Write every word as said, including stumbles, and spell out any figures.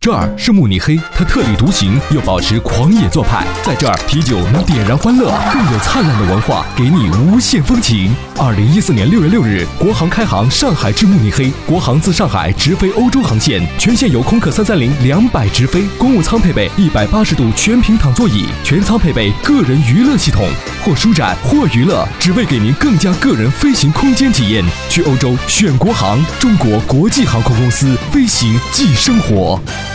这儿是慕尼黑，它特立独行又保持狂野做派，在这儿啤酒能点燃欢乐，更有灿烂的文化给你无限风情。二零一四年六月六日，国航开航上海至慕尼黑，国航自上海直飞欧洲航线，全线由空客三三零两百直飞，公务舱配备一百八十度全平躺座椅，全舱配备个人娱乐系统，或舒展或娱乐，只为给您更加个人飞行空间体验。去欧洲选国航，中国国际航空公司，飞行即生活。